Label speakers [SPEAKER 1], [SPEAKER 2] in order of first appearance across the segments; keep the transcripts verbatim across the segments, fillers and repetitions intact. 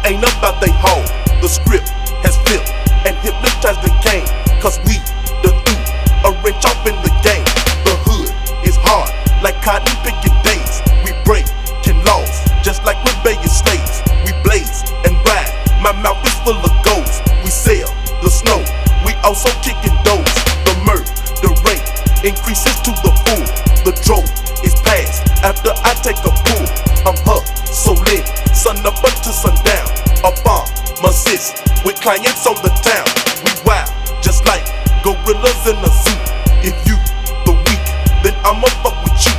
[SPEAKER 1] ain't about they home. The script has flipped and hypnotized the game. Cause we, the new, are rich off in the game. The hood is hard, like cotton picking days. We breaking laws, just like rebellious slaves. We blaze and ride, my mouth is full of goals. We sail the snow, we also kicking doors. The murder, the rape, increases to the full. The drove is past, after I take a pull. I'm hustling, sun up until sundown. A pharmacist with clients on the town. We wild, just like gorillas in a zoo. If you the weak, then I'ma fuck with you.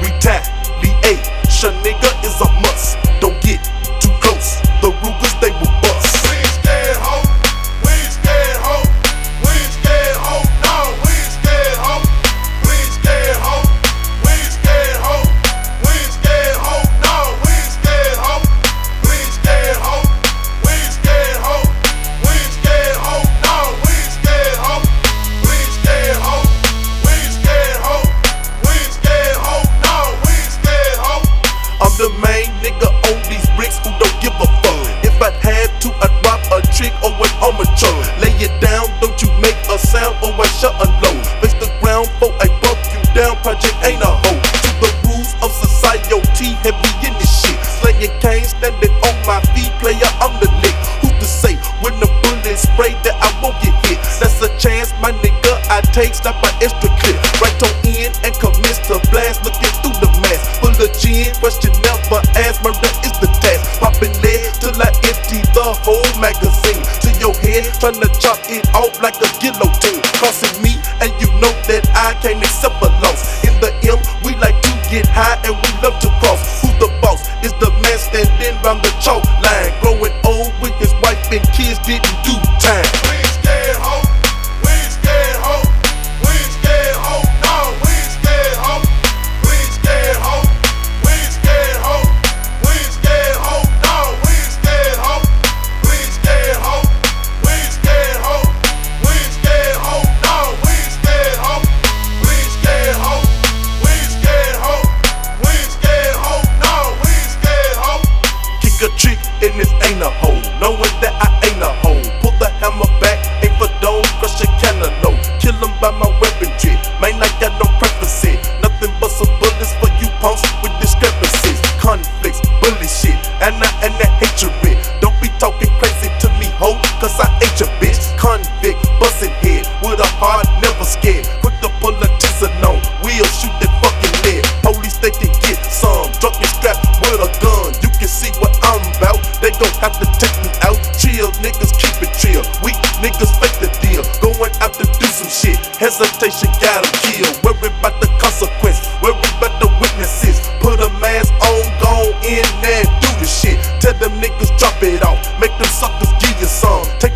[SPEAKER 1] Retaliation, nigga, is a must. Don't get too close, the Rugers they will bust.
[SPEAKER 2] We ain't scared, ho. We ain't scared, ho. We ain't scared, ho. No, we ain't scared, ho. We ain't scared, ho. We ain't scared, ho. We ain't scared, ho. No, we ain't scared, ho. We ain't scared, ho. We ain't scared, ho. We ain't scared, ho. No, we ain't scared, ho. We ain't scared, ho. We ain't scared, ho. We ain't scared, ho. No, we ain't scared, ho.
[SPEAKER 1] I'm the main nigga on these bricks who don't give a fuck. If I had to, I'd drop a trick or an armature. Lay it down, don't you make a sound or I shut a low. Face the ground for I bump you down, project ain't a hoe. To the rules of society, heavy in this shit. Slaying cane, standing on my feet, player, I'm the lick. Who's to say when the bullet spray that I won't get hit? That's a chance, my nigga, I take, stop my extra clip. Right on in and commence to blast, looking through the mask. Full of gin, question never asked, murder is the task. Popping lead till I empty the whole magazine. To your head, tryna chop it off like a guillotine. Crossing me, and you know that I can't accept a loss. In the M, we like to get high and we love to cross. Who's the boss? Is the man standing round the chalk line. Growing old with his wife and kids didn't do time.
[SPEAKER 2] We ain't scared, ho. We ain't scared, ho. We ain't scared, ho. No, we ain't scared, ho. We ain't scared, ho. We ain't scared, ho. We ain't scared, ho. No, we ain't scared, ho. We ain't scared, ho. We ain't scared, ho. We ain't scared, ho. No, we ain't scared, ho. We ain't scared, ho. We ain't scared, ho. We ain't scared, ho. No, we ain't scared, ho.
[SPEAKER 1] Kick a trick and this ain't a hole. Knowing that I ain't a hole. Pull the hammer back, aim for dome, crush a cantaloupe. Kill him by my weaponry. Man, I got no preferences. Nothing but some bullets for you punks with discrepancies. Conflicts, bully shit, and I and that hatred. Don't be talking crazy to me, ho, cause I ain't your bitch. Convict, bustin' head, with a heart never scared. Quick to pull a tizzer on, we'll shoot that fucking lead. Police, they can get some, drunk and strapped with a gun. You can see what I'm about, they gon' have to take me out. Chill, niggas, keep it chill. Weak niggas fake the deal, going out to do some shit. Hesitation got 'em killed. Worry about the consequence, worry about the witnesses. Put a mask on, go in there and do the shit. Tell them niggas drop it off, make them suckers give you some. Take